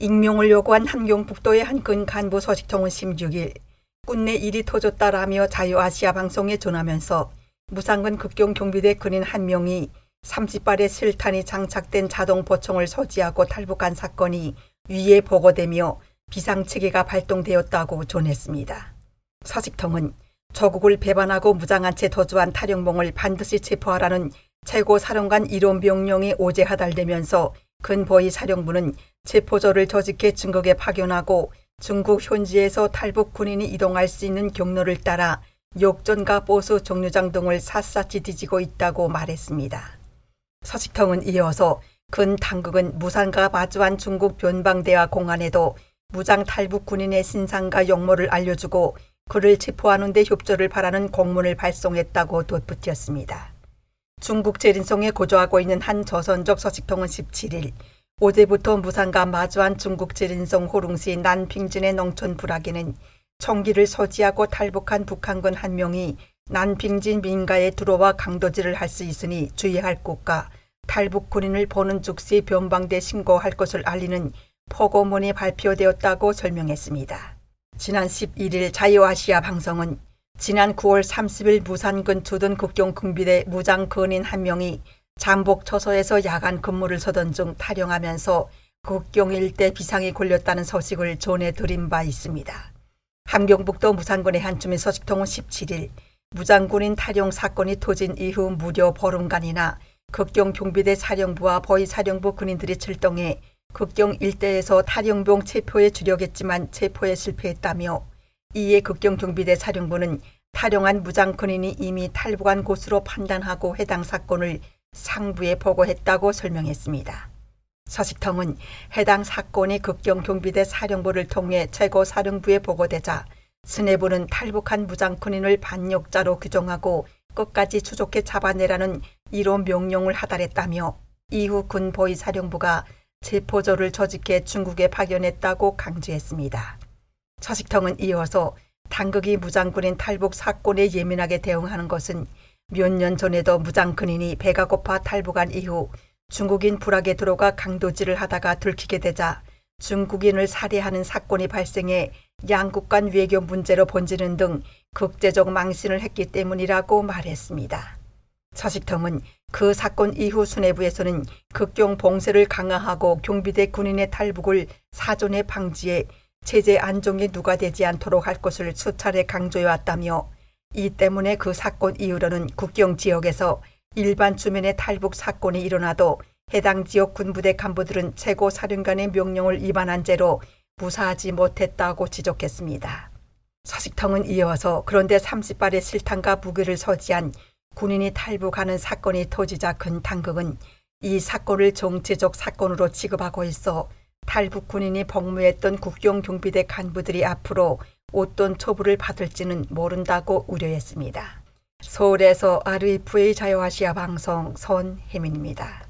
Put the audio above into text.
익명을 요구한 함경북도의 한 근 간부 서식통은 16일 군내 일이 터졌다라며 자유아시아 방송에 전하면서 무상근 극경 경비대 군인 한 명이 30발의 실탄이 장착된 자동 보총을 소지하고 탈북한 사건이 위에 보고되며 비상체계가 발동되었다고 전했습니다. 서식통은 조국을 배반하고 무장한 채 도주한 탈영봉을 반드시 체포하라는 최고사령관 1호 명령이 어제 하달되면서 근보위 사령부는 체포조를 조직해 중국에 파견하고 중국 현지에서 탈북 군인이 이동할 수 있는 경로를 따라 역전과 보수 정류장 등을 샅샅이 뒤지고 있다고 말했습니다. 서식통은 이어서 근 당국은 무산과 마주한 중국 변방대와 공안에도 무장 탈북 군인의 신상과 용모를 알려주고 그를 체포하는 데 협조를 바라는 공문을 발송했다고 덧붙였습니다. 중국 제린성에 거주하고 있는 한 조선족 서식통은 17일 어제부터 무산과 마주한 중국 제린성 호룽시 난핑진의 농촌 부락에는 총기를 소지하고 탈북한 북한군 한 명이 난핑진 민가에 들어와 강도질을 할 수 있으니 주의할 것과 탈북 군인을 보는 즉시 변방대 신고할 것을 알리는 포고문이 발표되었다고 설명했습니다. 지난 11일 자유아시아 방송은 지난 9월 30일 부산근 주둔 극경 경비대 무장 군인 한 명이 잠복 처소에서 야간 근무를 서던 중 탈영하면서 극경 일대 비상이 걸렸다는 소식을 전해드린 바 있습니다. 함경북도 무산군의 한 주민 서식통은 17일 무장군인 탈영 사건이 터진 이후 무려 보름간이나 극경 경비대 사령부와 보위사령부 군인들이 출동해 극경 일대에서 탈영병 체포에 주력했지만 체포에 실패했다며 이에 극경 경비대 사령부는 탈영한 무장 군인이 이미 탈북한 곳으로 판단하고 해당 사건을 상부에 보고했다고 설명했습니다. 서식통은 해당 사건이 극경 경비대 사령부를 통해 최고사령부에 보고되자 수뇌부는 탈북한 무장 군인을 반역자로 규정하고 끝까지 추적해 잡아내라는 1호 명령을 하달했다며 이후 군 보위사령부가 체포조를 조직해 중국에 파견했다고 강조했습니다. 서식통은 이어서 당국이 무장군인 탈북 사건에 예민하게 대응하는 것은 몇 년 전에도 무장군인이 배가 고파 탈북한 이후 중국인 불악에 들어가 강도질을 하다가 들키게 되자 중국인을 살해하는 사건이 발생해 양국 간 외교 문제로 번지는 등 국제적 망신을 했기 때문이라고 말했습니다. 서식통은 그 사건 이후 수뇌부에서는 극경 봉쇄를 강화하고 경비대 군인의 탈북을 사전에 방지해 체제 안정이 누가되지 않도록 할 것을 수차례 강조해왔다며 이 때문에 그 사건 이후로는 국경 지역에서 일반 주민의 탈북 사건이 일어나도 해당 지역 군부대 간부들은 최고사령관의 명령을 위반한 죄로 무사하지 못했다고 지적했습니다. 서식통은 이어서 그런데 30발의 실탄과 무기를 소지한 군인이 탈북하는 사건이 터지자 근 당국은 이 사건을 정치적 사건으로 취급하고 있어 탈북 군인이 복무했던 국경 경비대 간부들이 앞으로 어떤 처벌을 받을지는 모른다고 우려했습니다. 서울에서 RFA 자유아시아 방송 손혜민입니다.